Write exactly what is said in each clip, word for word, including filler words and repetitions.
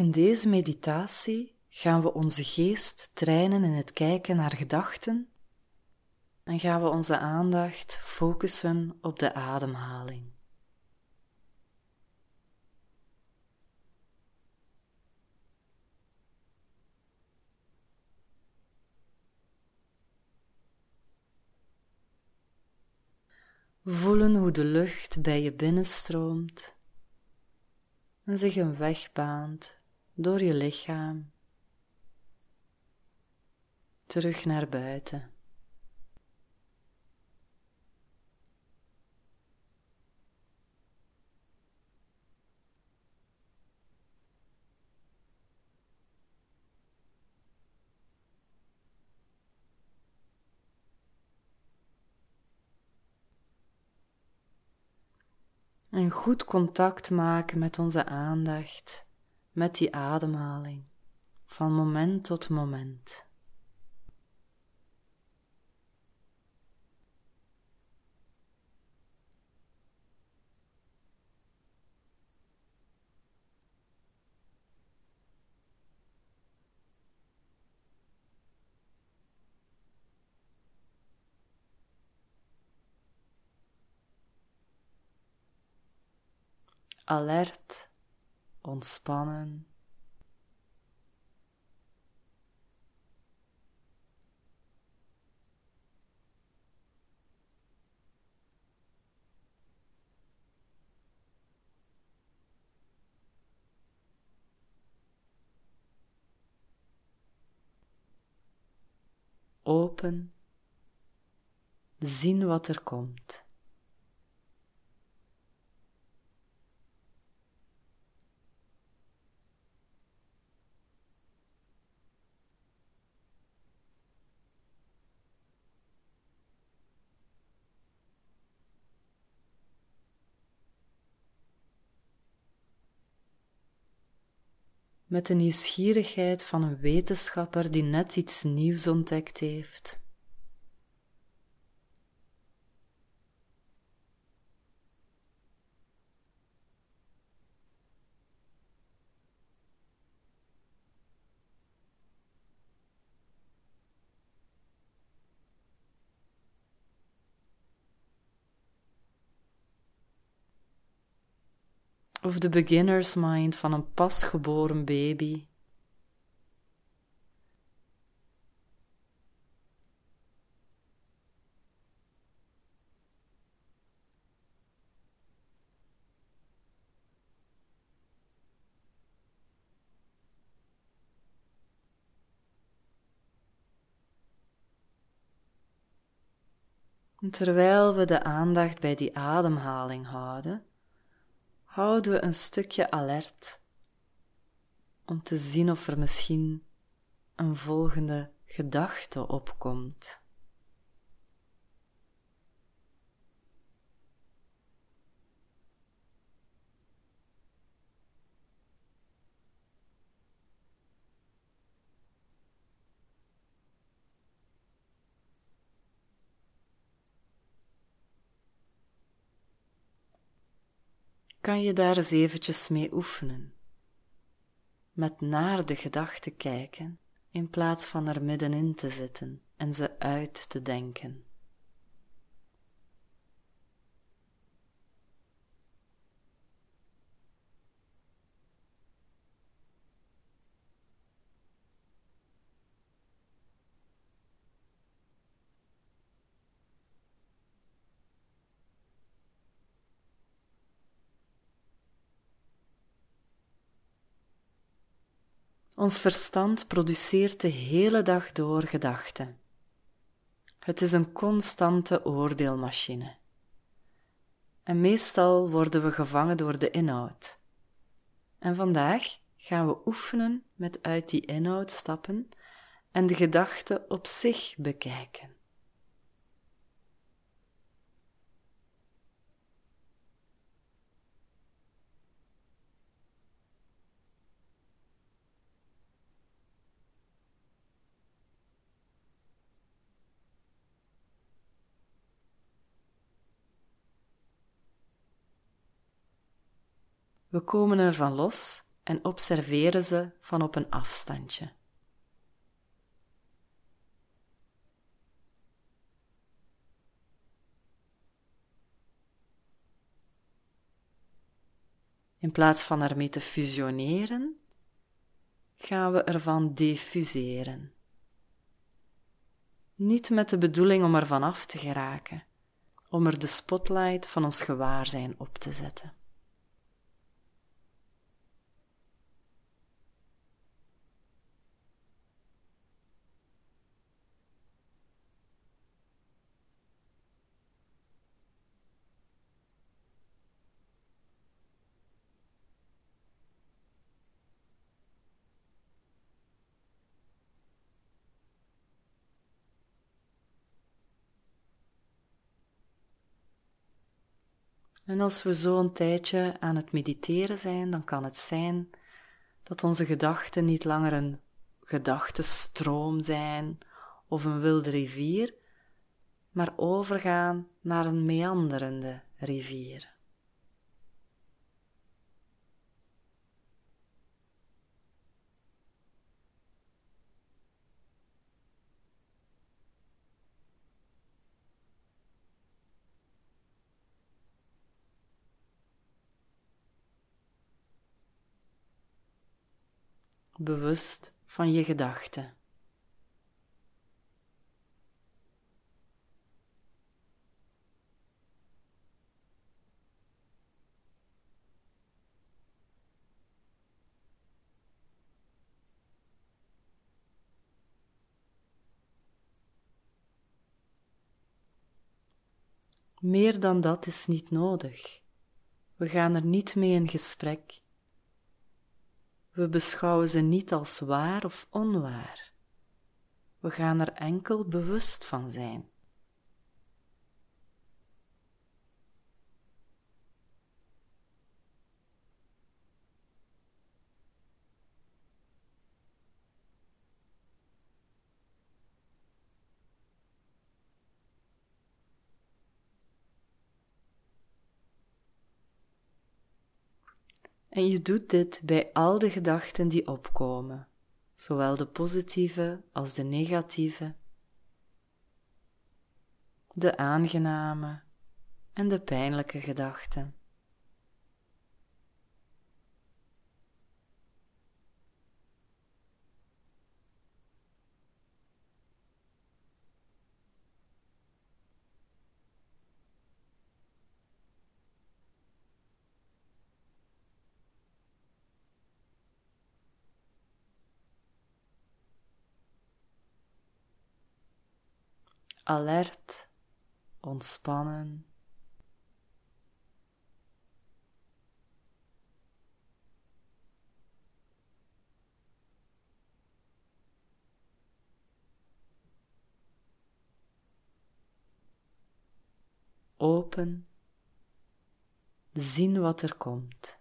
In deze meditatie gaan we onze geest trainen in het kijken naar gedachten en gaan we onze aandacht focussen op de ademhaling. Voelen hoe de lucht bij je binnenstroomt en zich een weg baant door je lichaam terug naar buiten. En goed contact maken met onze aandacht, met die ademhaling, van moment tot moment. Alert, ontspannen. Open, zien wat er komt. Met de nieuwsgierigheid van een wetenschapper die net iets nieuws ontdekt heeft. Of de beginner's mind van een pasgeboren baby. En terwijl we de aandacht bij die ademhaling houden, houden we een stukje alert om te zien of er misschien een volgende gedachte opkomt. Kan je daar eens eventjes mee oefenen, met naar de gedachten kijken, in plaats van er middenin te zitten en ze uit te denken. Ons verstand produceert de hele dag door gedachten. Het is een constante oordeelmachine. En meestal worden we gevangen door de inhoud. En vandaag gaan we oefenen met uit die inhoud stappen en de gedachte op zich bekijken. We komen ervan los en observeren ze van op een afstandje. In plaats van ermee te fusioneren, gaan we ervan defuseren. Niet met de bedoeling om ervan af te geraken, om er de spotlight van ons gewaarzijn op te zetten. En als we zo een tijdje aan het mediteren zijn, dan kan het zijn dat onze gedachten niet langer een gedachtenstroom zijn of een wilde rivier, maar overgaan naar een meanderende rivier. Bewust van je gedachten. Meer dan dat is niet nodig. We gaan er niet mee in gesprek. We beschouwen ze niet als waar of onwaar. We gaan er enkel bewust van zijn. En je doet dit bij al de gedachten die opkomen, zowel de positieve als de negatieve, de aangename en de pijnlijke gedachten. Alert, ontspannen. Open, zien wat er komt.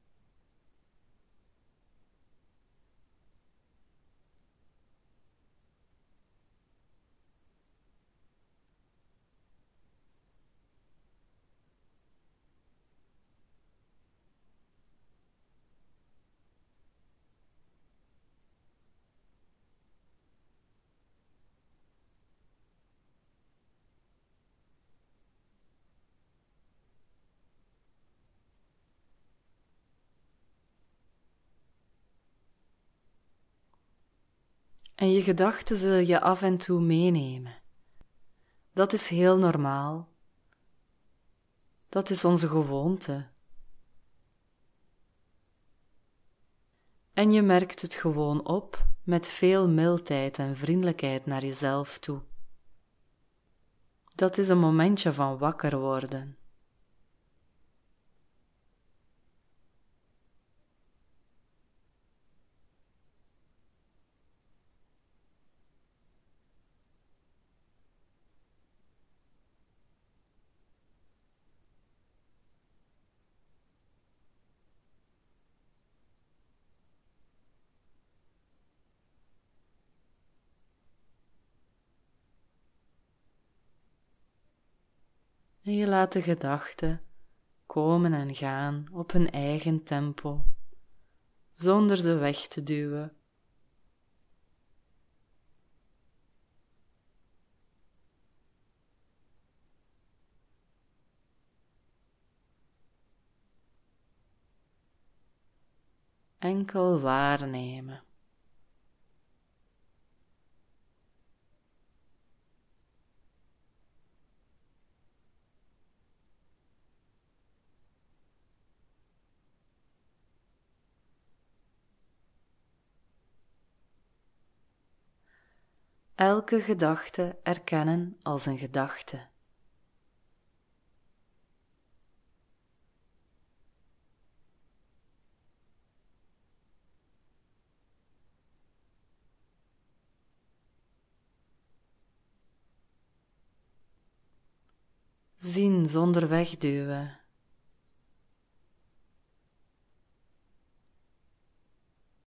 En je gedachten zullen je af en toe meenemen. Dat is heel normaal. Dat is onze gewoonte. En je merkt het gewoon op met veel mildheid en vriendelijkheid naar jezelf toe. Dat is een momentje van wakker worden. En je laat de gedachten komen en gaan op hun eigen tempo, zonder ze weg te duwen. Enkel waarnemen. Elke gedachte erkennen als een gedachte. Zien zonder wegduwen.